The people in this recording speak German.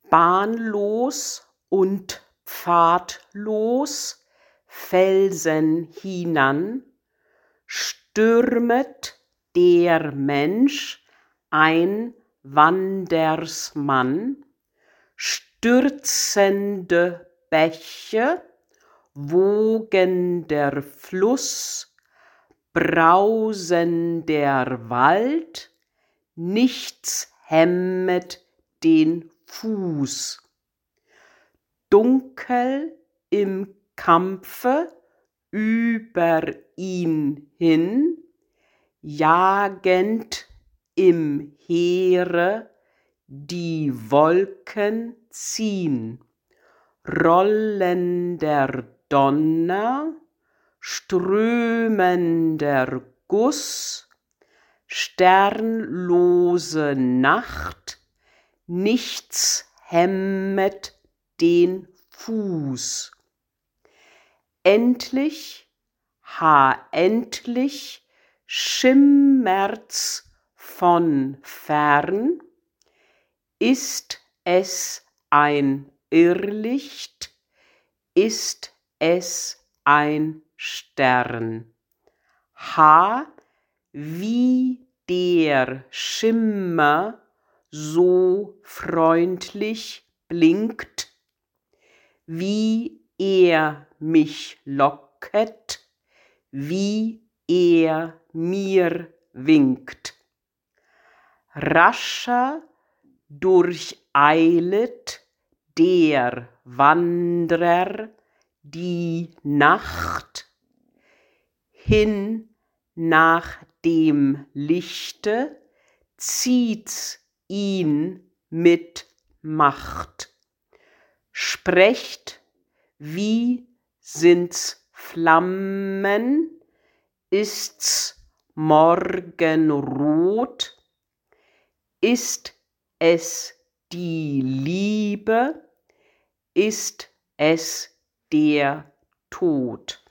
bahnlos und pfadlos Felsen hinan, stürmet der Mensch ein Wandersmann, stürzende Bäche, wogender Fluss, brausender Wald, nichts hemmet den Fuß. Dunkel im Kampfe über ihn hin, jagend im Heere die Wolken ziehn, rollender Donner, strömender Guss, sternlose Nacht, nichts hemmet den Fuß. Endlich, endlich schimmert's von fern, ist es ein Irrlicht, ist es ein Stern. Wie der Schimmer so freundlich blinkt, wie er mich locket, wie er mir winkt. Rascher durcheilet der Wandrer die Nacht, hin nach dem Lichte zieht's ihn mit Macht. Sprecht, wie sind's Flammen, ist's morgenrot, ist es die Liebe, ist es der Tod.